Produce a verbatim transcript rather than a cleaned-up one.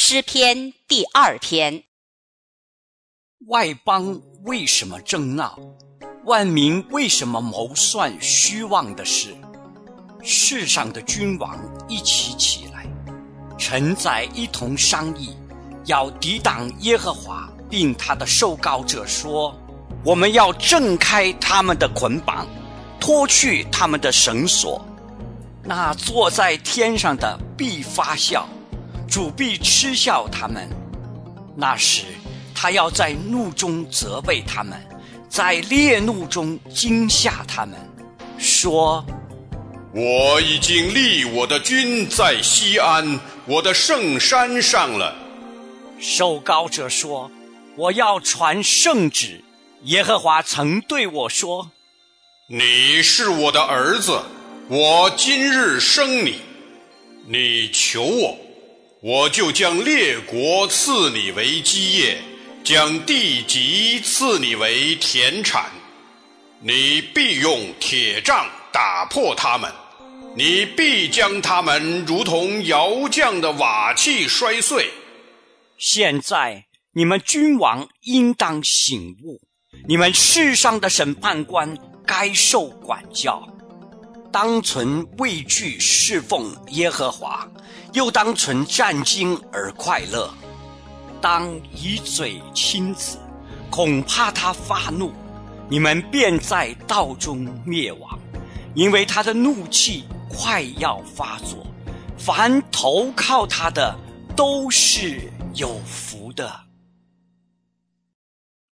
诗篇第二篇。 外邦为什么争闹？万民为什么谋算虚妄的事？世上的君王一起起来，臣宰一同商议，要抵挡耶和华，并他的受膏者说：我们要挣开他们的捆绑，脱去他们的绳索。那坐在天上的必发笑，主必嗤笑他们。那时他要在怒中责备他们，在烈怒中惊吓他们，说： 我已经立我的君在西安，我的圣山上了。 受膏者说：我要传圣旨。耶和华曾对我说： 你是我的儿子，我今日生你。你求我，我就将列国赐你为基业，将地级赐你为田产。你必用铁杖打破他们，你必将他们如同窑匠的瓦器摔碎。 现在你们君王应当醒悟，你们世上的审判官该受管教。当存畏惧侍奉耶和华，又当存战惊而快乐。当以嘴亲子，恐怕他发怒，你们便在道中灭亡，因为他的怒气快要发作。凡投靠他的都是有福的。